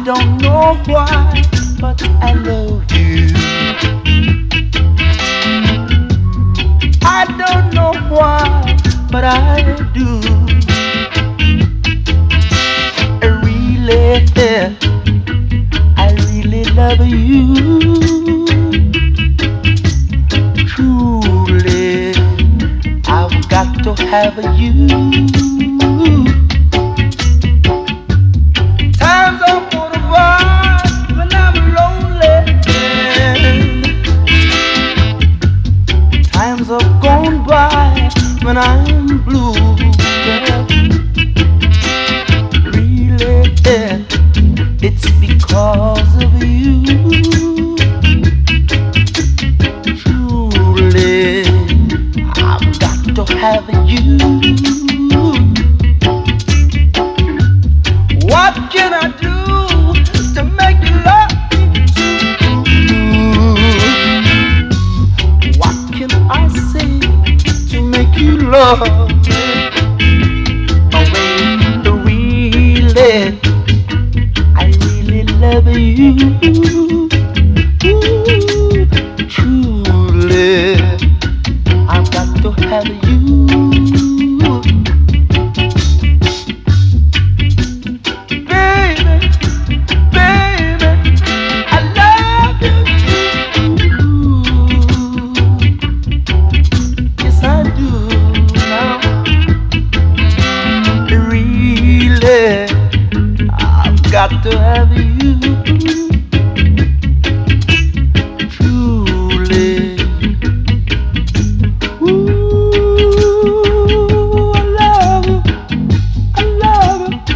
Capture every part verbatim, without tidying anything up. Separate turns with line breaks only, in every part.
don't know why, but I love you. I don't know why, but I do. I really, I really love you. Truly, I've got to have you. Times are gonna by when I'm lonely. Times are gone by when I'm blue. Yeah. Really, yeah, it's because of you. Truly, I've got to have you. What can I do to make you love me? What can I say to make you love me? Oh, really, I really love you. Ooh, truly, I've got to have you. Got to have you, truly. Ooh, I love you, I love you.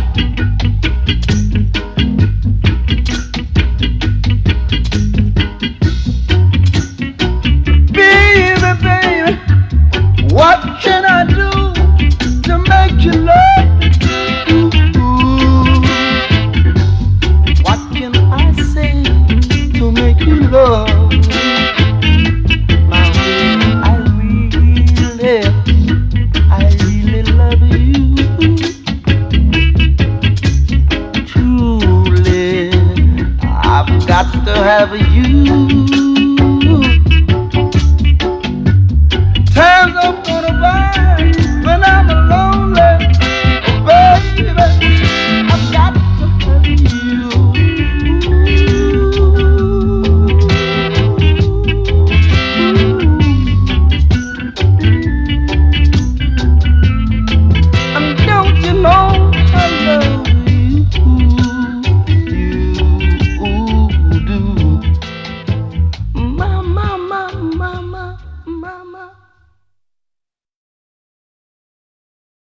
Baby, baby, what can I do to make you love me? Love my way, I really, I really love you. Truly, I've got to have you.